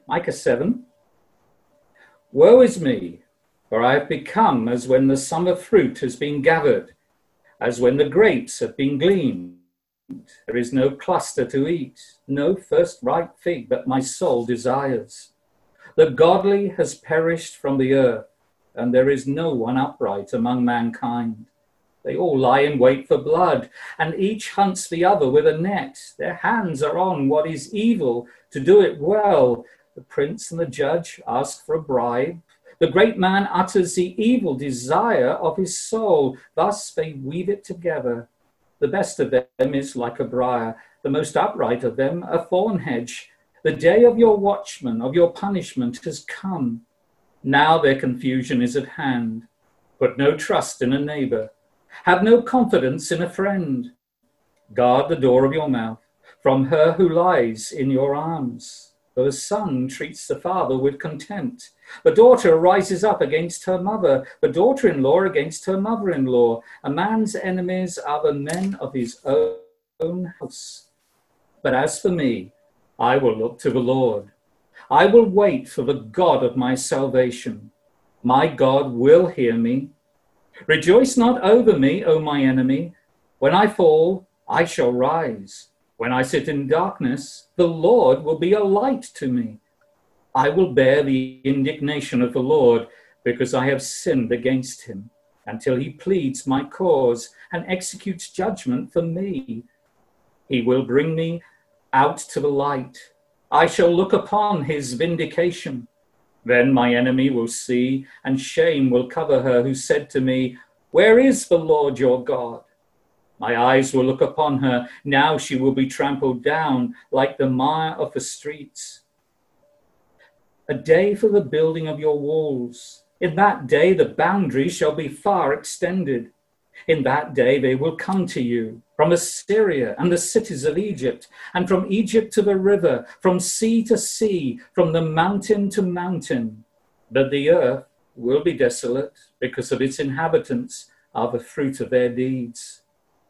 Micah 7. Woe is me, for I have become as when the summer fruit has been gathered, as when the grapes have been gleaned. There is no cluster to eat, no first ripe fig that my soul desires. The godly has perished from the earth, and there is no one upright among mankind. They all lie in wait for blood, and each hunts the other with a net. Their hands are on what is evil to do it well. The prince and the judge ask for a bribe. The great man utters the evil desire of his soul. Thus they weave it together. The best of them is like a briar, the most upright of them a thorn hedge. The day of your watchman, of your punishment, has come. Now their confusion is at hand. Put no trust in a neighbor. Have no confidence in a friend. Guard the door of your mouth from her who lies in your arms. For the son treats the father with contempt. The daughter rises up against her mother, the daughter-in-law against her mother-in-law. A man's enemies are the men of his own house. But as for me, I will look to the Lord. I will wait for the God of my salvation. My God will hear me. Rejoice not over me, O my enemy. When I fall, I shall rise. When I sit in darkness, the Lord will be a light to me. I will bear the indignation of the Lord because I have sinned against him, until he pleads my cause and executes judgment for me. He will bring me out to the light. I shall look upon his vindication. Then my enemy will see, and shame will cover her who said to me, "Where is the Lord your God?" My eyes will look upon her. Now she will be trampled down like the mire of the streets. A day for the building of your walls. In that day the boundaries shall be far extended. In that day they will come to you from Assyria and the cities of Egypt, and from Egypt to the river, from sea to sea, from the mountain to mountain. But the earth will be desolate because of its inhabitants are the fruit of their deeds.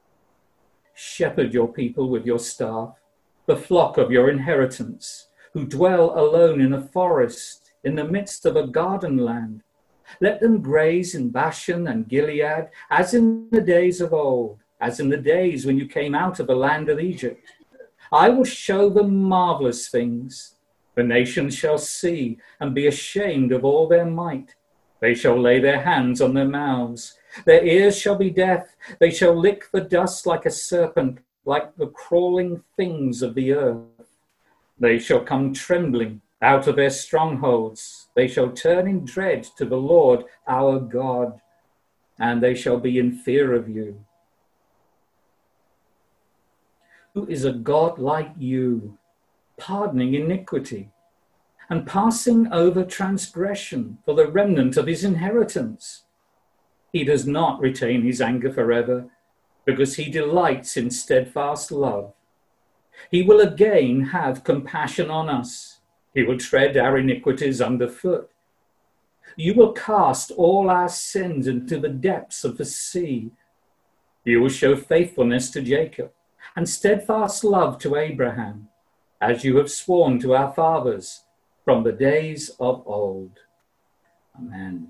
Shepherd your people with your staff, the flock of your inheritance, who dwell alone in a forest, in the midst of a garden land. Let them graze in Bashan and Gilead, as in the days of old, as in the days when you came out of the land of Egypt. I will show them marvelous things. The nations shall see and be ashamed of all their might. They shall lay their hands on their mouths. Their ears shall be deaf. They shall lick the dust like a serpent, like the crawling things of the earth. They shall come trembling out of their strongholds. They shall turn in dread to the Lord our God, and they shall be in fear of you. Who is a God like you, pardoning iniquity and passing over transgression for the remnant of his inheritance? He does not retain his anger forever, because he delights in steadfast love. He will again have compassion on us. He will tread our iniquities underfoot. You will cast all our sins into the depths of the sea. You will show faithfulness to Jacob and steadfast love to Abraham, as you have sworn to our fathers from the days of old. Amen.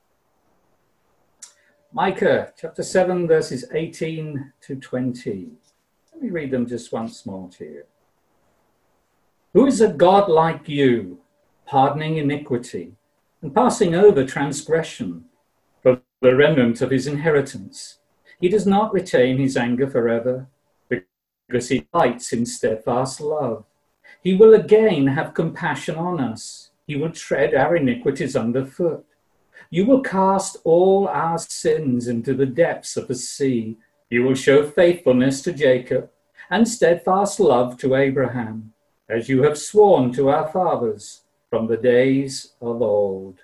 Micah chapter 7, verses 18 to 20. Let me read them just once more to you. Who is a God like you, pardoning iniquity and passing over transgression for the remnant of his inheritance? He does not retain his anger forever, because he delights in steadfast love. He will again have compassion on us. He will tread our iniquities underfoot. You will cast all our sins into the depths of the sea. You will show faithfulness to Jacob and steadfast love to Abraham, as you have sworn to our fathers from the days of old.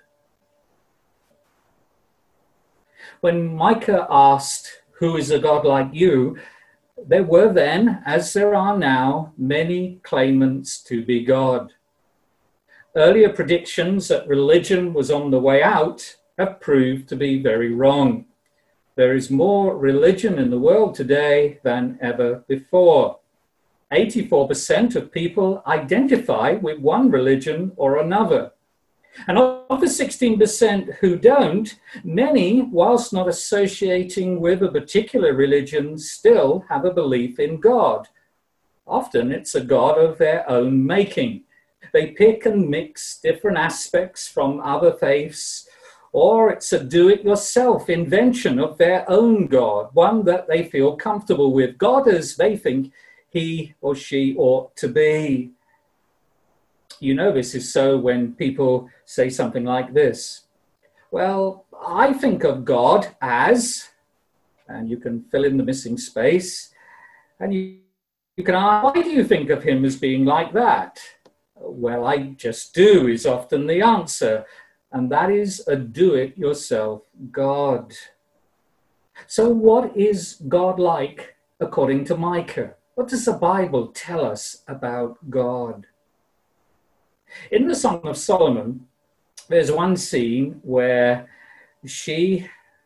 When Micah asked, "Who is a God like you?" there were then, as there are now, many claimants to be God. Earlier predictions that religion was on the way out have proved to be very wrong. There is more religion in the world today than ever before. 84% of people identify with one religion or another. And of the 16% who don't, many, whilst not associating with a particular religion, still have a belief in God. Often it's a God of their own making. They pick and mix different aspects from other faiths, or it's a do-it-yourself invention of their own God, one that they feel comfortable with, God as they think he or she ought to be. You know this is so when people say something like this. Well, I think of God as, and you can fill in the missing space, and you can ask, why do you think of him as being like that? Well, I just do is often the answer, and that is a do-it-yourself God. So what is God like according to Micah? What does the Bible tell us about God? In the Song of Solomon, there's one scene where she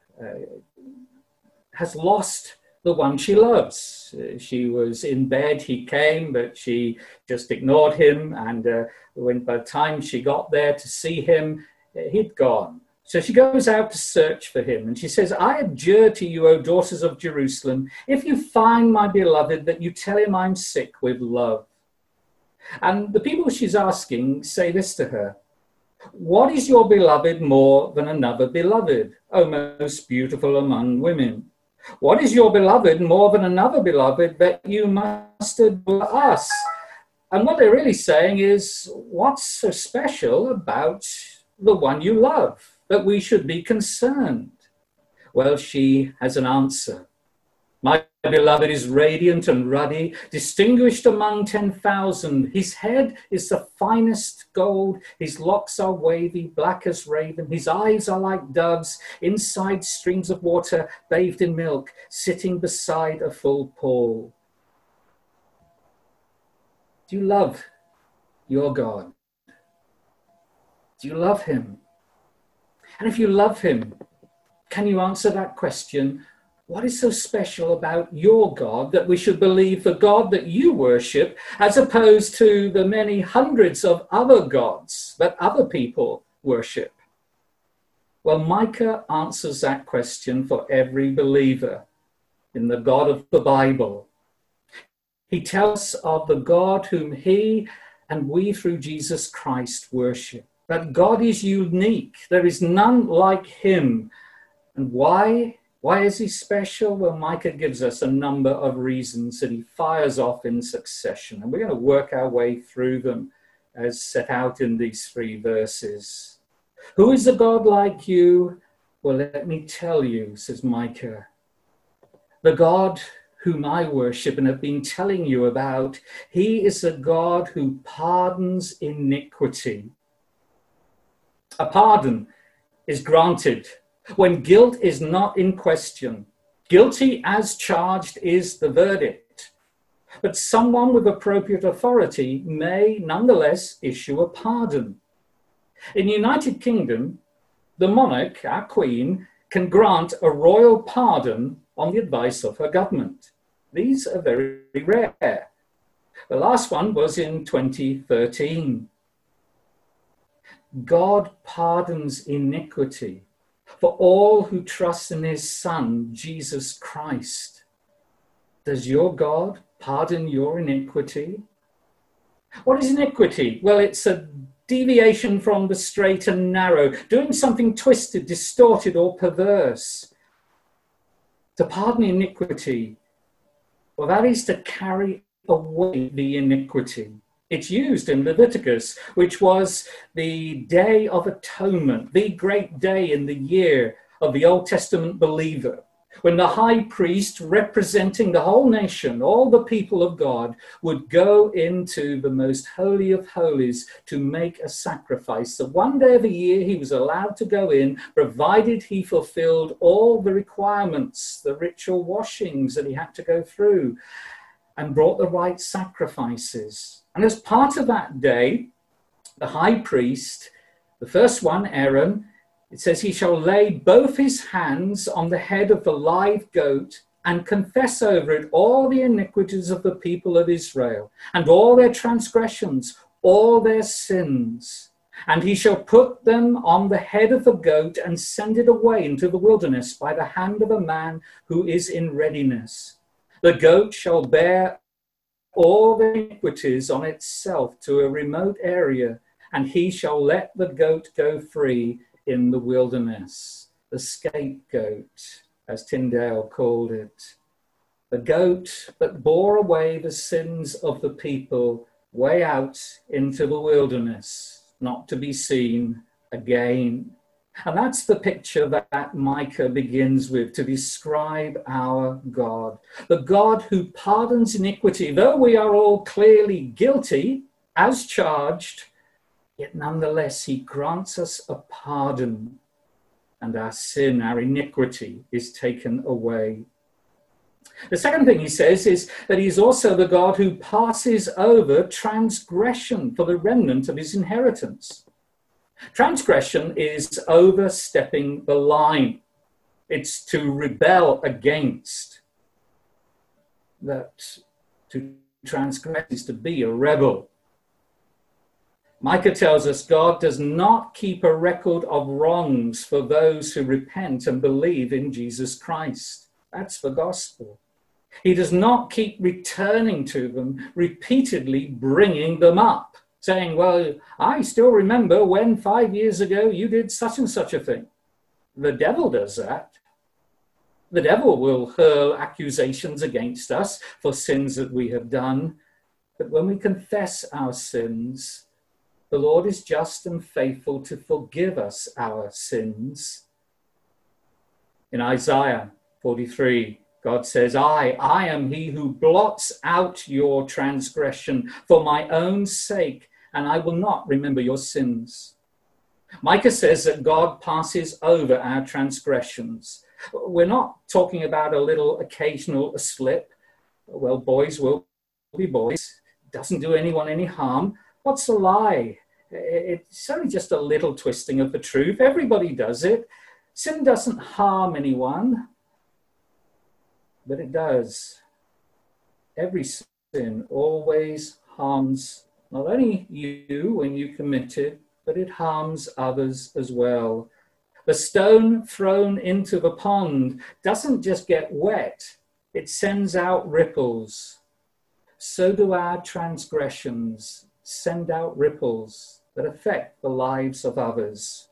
has lost the one she loves. She was in bed, he came, but she just ignored him. And by the time she got there to see him, he'd gone. So she goes out to search for him. And she says, I adjure to you, O daughters of Jerusalem, if you find my beloved, that you tell him I'm sick with love. And the people she's asking say this to her. What is your beloved more than another beloved, O most beautiful among women? What is your beloved more than another beloved that you must adore us? And what they're really saying is, what's so special about the one you love that we should be concerned? Well, she has an answer. My beloved is radiant and ruddy, distinguished among 10,000. His head is the finest gold. His locks are wavy, black as raven. His eyes are like doves, inside streams of water, bathed in milk, sitting beside a full pool. Do you love your God? Do you love him? And if you love him, can you answer that question? What is so special about your God that we should believe the God that you worship as opposed to the many hundreds of other gods that other people worship? Well, Micah answers that question for every believer in the God of the Bible. He tells of the God whom he and we through Jesus Christ worship. That God is unique. There is none like him. And why? Why is he special? Well, Micah gives us a number of reasons that he fires off in succession. And we're going to work our way through them as set out in these 3 verses. Who is a God like you? Well, let me tell you, says Micah. The God whom I worship and have been telling you about, he is a God who pardons iniquity. A pardon is granted when guilt is not in question. Guilty as charged is the verdict. But someone with appropriate authority may nonetheless issue a pardon. In the United Kingdom, the monarch, our Queen, can grant a royal pardon on the advice of her government. These are very rare. The last one was in 2013. God pardons iniquity for all who trust in his Son, Jesus Christ. Does your God pardon your iniquity? What is iniquity? Well, it's a deviation from the straight and narrow, doing something twisted, distorted, or perverse. To pardon iniquity, well, that is to carry away the iniquity. It's used in Leviticus, which was the Day of Atonement, the great day in the year of the Old Testament believer, when the high priest, representing the whole nation, all the people of God, would go into the most holy of holies to make a sacrifice. So one day of the year he was allowed to go in, provided he fulfilled all the requirements, the ritual washings that he had to go through, and brought the right sacrifices. And as part of that day, the high priest, the first one, Aaron, it says he shall lay both his hands on the head of the live goat and confess over it all the iniquities of the people of Israel, and all their transgressions, all their sins. And he shall put them on the head of the goat and send it away into the wilderness by the hand of a man who is in readiness. The goat shall bear all the iniquities on itself to a remote area, and he shall let the goat go free in the wilderness. The scapegoat, as Tyndale called it. The goat that bore away the sins of the people way out into the wilderness, not to be seen again. And that's the picture that Micah begins with to describe our God. The God who pardons iniquity, though we are all clearly guilty as charged, yet nonetheless he grants us a pardon, and our sin, our iniquity is taken away. The second thing he says is that he's also the God who passes over transgression for the remnant of his inheritance. Transgression is overstepping the line. It's to rebel against. That to transgress is to be a rebel. Micah tells us God does not keep a record of wrongs for those who repent and believe in Jesus Christ. That's the gospel. He does not keep returning to them, repeatedly bringing them up, saying, well, I still remember when 5 years ago you did such and such a thing. The devil does that. The devil will hurl accusations against us for sins that we have done. But when we confess our sins, the Lord is just and faithful to forgive us our sins. In Isaiah 43, God says, I am he who blots out your transgression for my own sake, and I will not remember your sins. Micah says that God passes over our transgressions. We're not talking about a little occasional slip. Well, boys will be boys. It doesn't do anyone any harm. What's a lie? It's only just a little twisting of the truth. Everybody does it. Sin doesn't harm anyone. But it does. Every sin always harms not only you when you commit it, but it harms others as well. The stone thrown into the pond doesn't just get wet, it sends out ripples. So do our transgressions send out ripples that affect the lives of others.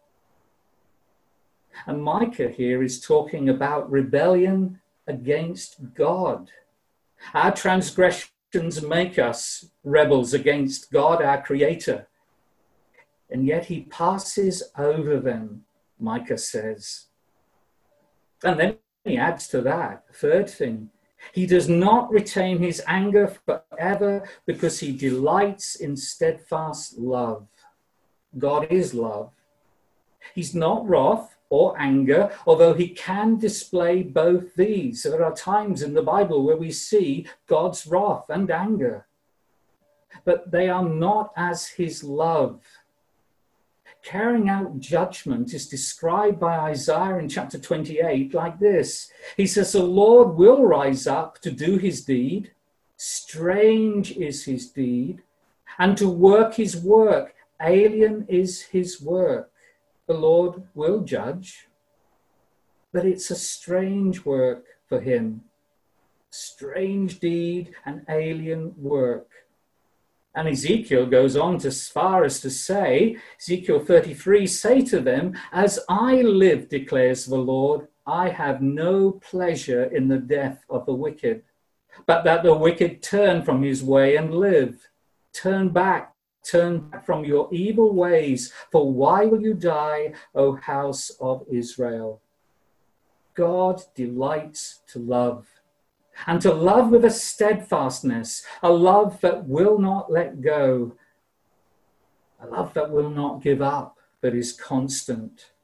And Micah here is talking about rebellion against God. Our transgressions make us rebels against God, our Creator. And yet he passes over them, Micah says. And then he adds to that, third thing, he does not retain his anger forever because he delights in steadfast love. God is love. He's not wrath or anger, although he can display both these. There are times in the Bible where we see God's wrath and anger, but they are not as his love. Carrying out judgment is described by Isaiah in chapter 28 like this. He says, the Lord will rise up to do his deed. Strange is his deed. And to work his work. Alien is his work. The Lord will judge, but it's a strange work for him. Strange deed and alien work. And Ezekiel goes on as far as to say, Ezekiel 33, say to them, as I live, declares the Lord, I have no pleasure in the death of the wicked, but that the wicked turn from his way and live. Turn back from your evil ways, for why will you die, O house of Israel? God delights to love, and to love with a steadfastness, a love that will not let go, a love that will not give up, but is constant.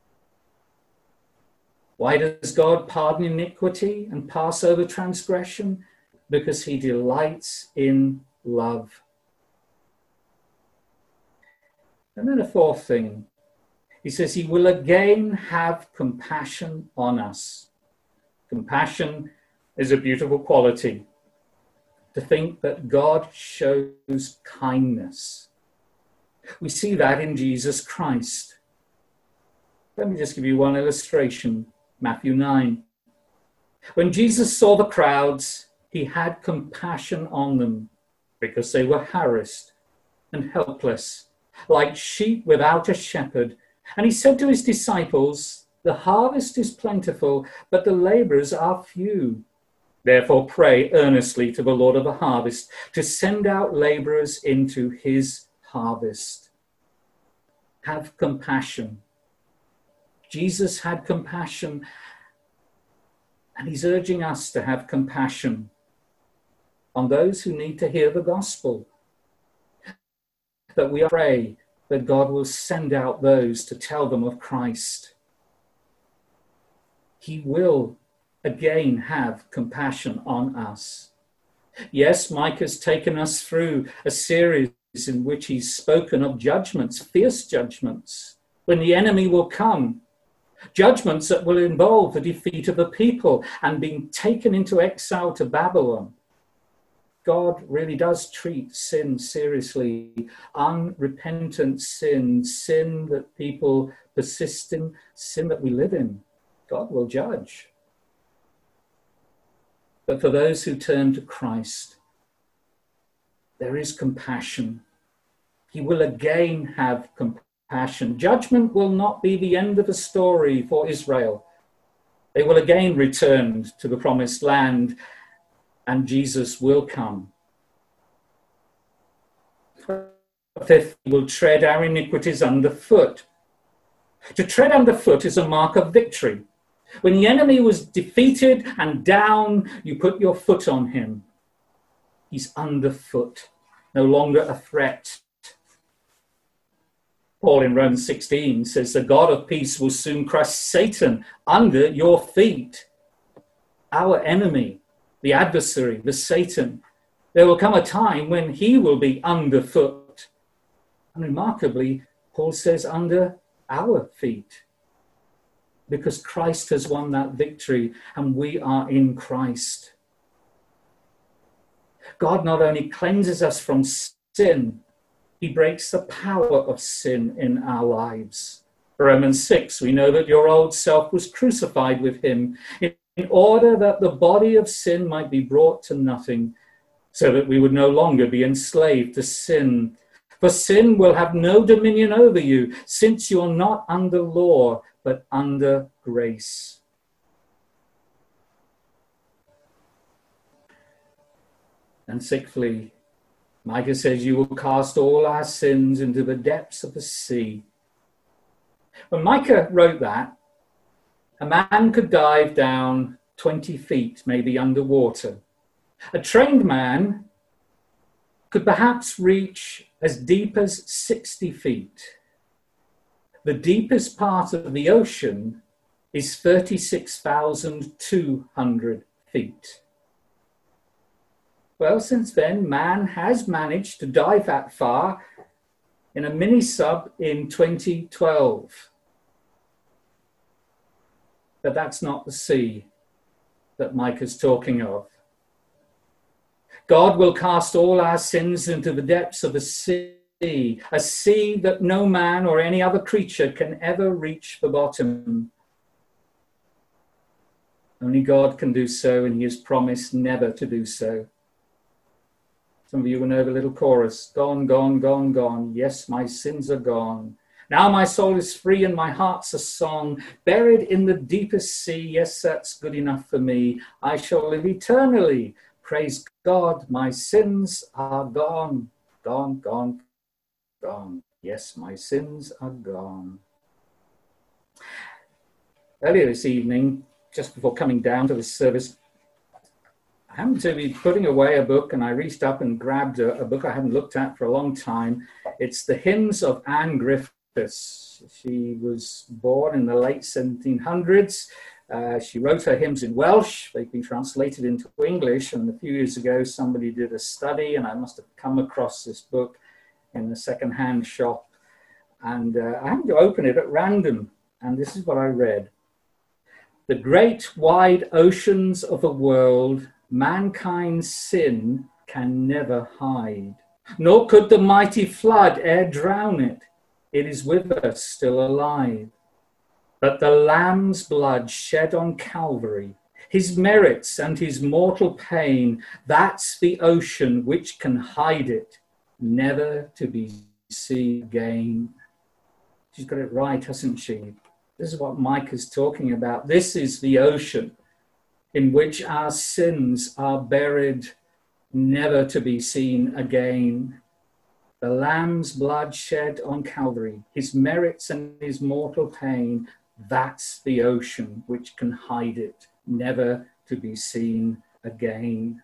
Why does God pardon iniquity and pass over transgression? Because he delights in love. And then a fourth thing, he says he will again have compassion on us. Compassion is a beautiful quality. To think that God shows kindness. We see that in Jesus Christ. Let me just give you one illustration. Matthew 9. When Jesus saw the crowds, he had compassion on them because they were harassed and helpless, like sheep without a shepherd. And he said to his disciples, "The harvest is plentiful, but the laborers are few. Therefore pray earnestly to the Lord of the harvest to send out laborers into his harvest." Have compassion. Jesus had compassion, and he's urging us to have compassion on those who need to hear the gospel. That we pray that God will send out those to tell them of Christ. He will again have compassion on us. Yes, Mike has taken us through a series in which he's spoken of judgments, fierce judgments, when the enemy will come. Judgments that will involve the defeat of the people and being taken into exile to Babylon. God really does treat sin seriously. Unrepentant sin, sin that people persist in, sin that we live in, God will judge. But for those who turn to Christ, there is compassion. He will again have compassion. Judgment will not be the end of the story for Israel. They will again return to the promised land, and Jesus will come. Fifth, he will tread our iniquities underfoot. To tread underfoot is a mark of victory. When the enemy was defeated and down, you put your foot on him. He's underfoot, no longer a threat. Paul in Romans 16 says, "The God of peace will soon crush Satan under your feet." Our enemy, the adversary, the Satan, there will come a time when he will be underfoot. And remarkably, Paul says under our feet. Because Christ has won that victory and we are in Christ. God not only cleanses us from sin, he breaks the power of sin in our lives. Romans 6, we know that your old self was crucified with him in order that the body of sin might be brought to nothing, so that we would no longer be enslaved to sin. For sin will have no dominion over you, since you are not under law, but under grace. And sixthly, Micah says, "You will cast all our sins into the depths of the sea." When Micah wrote that, a man could dive down 20 feet, maybe underwater. A trained man could perhaps reach as deep as 60 feet. The deepest part of the ocean is 36,200 feet. Well, since then, man has managed to dive that far in a mini-sub in 2012. But that's not the sea that Micah's talking of. God will cast all our sins into the depths of the sea, a sea that no man or any other creature can ever reach the bottom. Only God can do so, and he has promised never to do so. Some of you will know the little chorus, "Gone, gone, gone, gone. Yes, my sins are gone. Now my soul is free and my heart's a song. Buried in the deepest sea. Yes, that's good enough for me. I shall live eternally. Praise God, my sins are gone. Gone, gone, gone. Yes, my sins are gone." Earlier this evening, just before coming down to the service, I happened to be putting away a book, and I reached up and grabbed a book I hadn't looked at for a long time. It's The Hymns of Anne Griffiths. She was born in the late 1700s. She wrote her hymns in Welsh. They've been translated into English, and a few years ago somebody did a study, and I must have come across this book in a second-hand shop, and I happened to open it at random, and this is what I read. The great wide oceans of a world mankind's sin can never hide, nor could the mighty flood e'er drown it. It is with us still alive. But the Lamb's blood shed on Calvary, his merits and his mortal pain, that's the ocean which can hide it, never to be seen again. She's got it right, hasn't she? This is what Micah's talking about. This is the ocean in which our sins are buried, never to be seen again. The Lamb's blood shed on Calvary, his merits and his mortal pain, that's the ocean which can hide it, never to be seen again.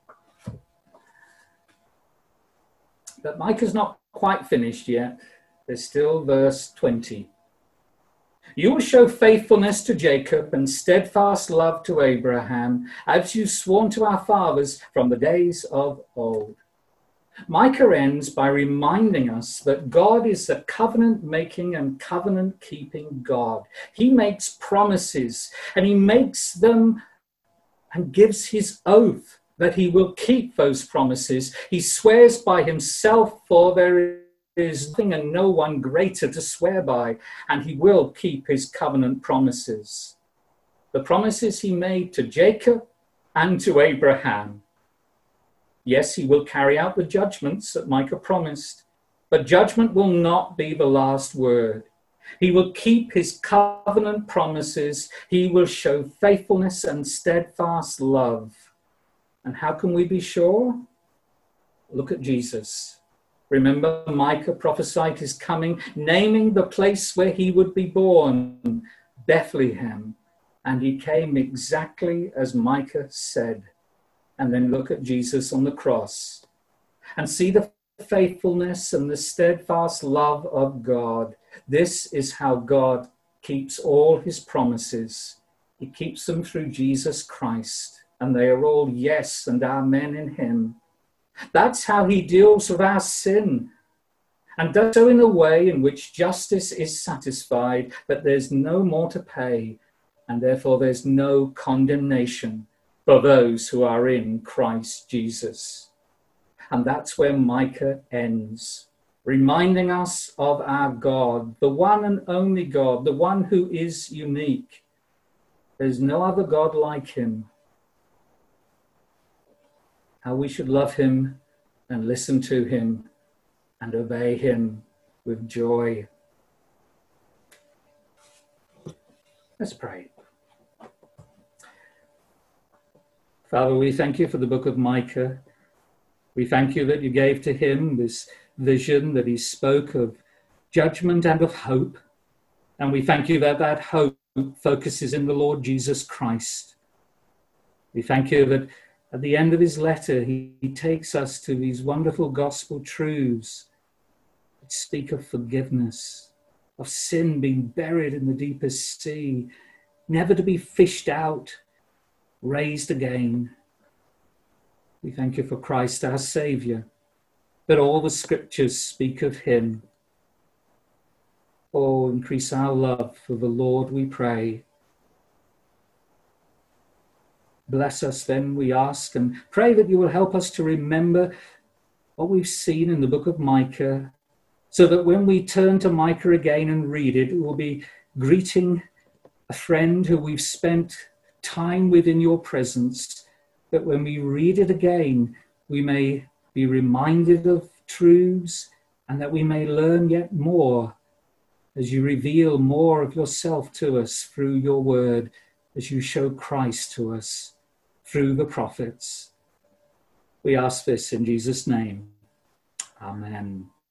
But Micah's not quite finished yet. There's still verse 20. You will show faithfulness to Jacob and steadfast love to Abraham, as you sworn to our fathers from the days of old. Micah ends by reminding us that God is a covenant-making and covenant-keeping God. He makes promises, and he makes them and gives his oath that he will keep those promises. He swears by himself, for there is nothing and no one greater to swear by, and he will keep his covenant promises. The promises he made to Jacob and to Abraham. Yes, he will carry out the judgments that Micah promised, but judgment will not be the last word. He will keep his covenant promises. He will show faithfulness and steadfast love. And how can we be sure? Look at Jesus. Remember, Micah prophesied his coming, naming the place where he would be born, Bethlehem. And he came exactly as Micah said. And then look at Jesus on the cross and see the faithfulness and the steadfast love of God. This is how God keeps all his promises. He keeps them through Jesus Christ, and they are all yes and amen in him. That's how he deals with our sin, and does so in a way in which justice is satisfied, that there's no more to pay, and therefore there's no condemnation for those who are in Christ Jesus. And that's where Micah ends, reminding us of our God, the one and only God, the one who is unique. There's no other God like him. How we should love him and listen to him and obey him with joy. Let's pray. Father, we thank you for the book of Micah. We thank you that you gave to him this vision, that he spoke of judgment and of hope. And we thank you that that hope focuses in the Lord Jesus Christ. We thank you that at the end of his letter, he takes us to these wonderful gospel truths that speak of forgiveness, of sin being buried in the deepest sea, never to be fished out, raised again. We thank you for Christ, our Saviour, that all the scriptures speak of him. Oh, increase our love for the Lord, we pray. Bless us then, we ask, and pray that you will help us to remember what we've seen in the book of Micah, so that when we turn to Micah again and read it, it will be greeting a friend who we've spent time with in your presence, that when we read it again, we may be reminded of truths, and that we may learn yet more as you reveal more of yourself to us through your word, as you show Christ to us through the prophets. We ask this in Jesus' name. Amen.